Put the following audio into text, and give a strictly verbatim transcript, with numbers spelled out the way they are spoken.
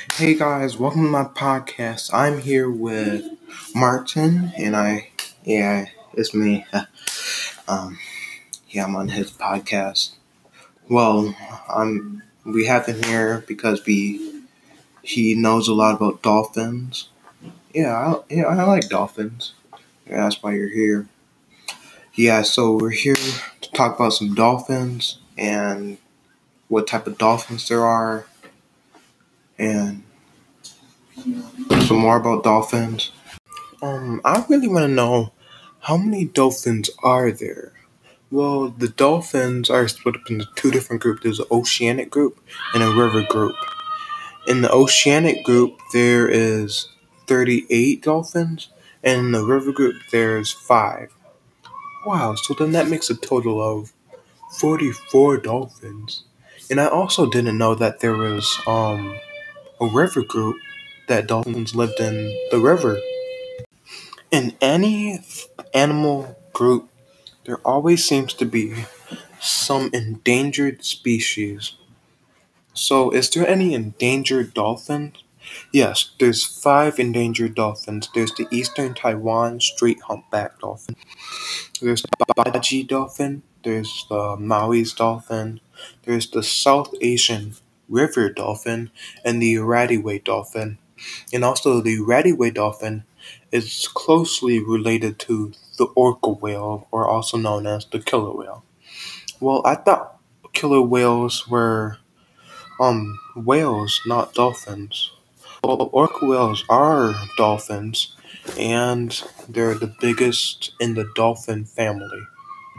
Hey guys, welcome to my podcast. I'm here with Martin, and I, yeah, it's me. Um, yeah, I'm on his podcast. Well, I'm. We have him here because we he knows a lot about dolphins. Yeah, I, yeah, I like dolphins. Yeah, that's why you're here. Yeah, so we're here to talk about some dolphins and what type of dolphins there are, and some more about dolphins. Um, I really want to know how many dolphins are there? Well, the dolphins are split up into two different groups. There's an oceanic group and a river group. In the oceanic group, there is thirty-eight dolphins, and in the river group, there's five. Wow, so then that makes a total of forty-four dolphins. And I also didn't know that there was um a river group that dolphins lived in the river. In any animal group, there always seems to be some endangered species. So, is there any endangered dolphins? Yes, there's five endangered dolphins. There's the eastern Taiwan straight humpback dolphin. There's the Baji dolphin. There's the Maui's dolphin. There's the South Asian river dolphin and the Radway dolphin. And also, the Radway dolphin is closely related to the orca whale, or also known as the killer whale. Well, I thought killer whales were um whales, not dolphins. Well, orca whales are dolphins, and they're the biggest in the dolphin family.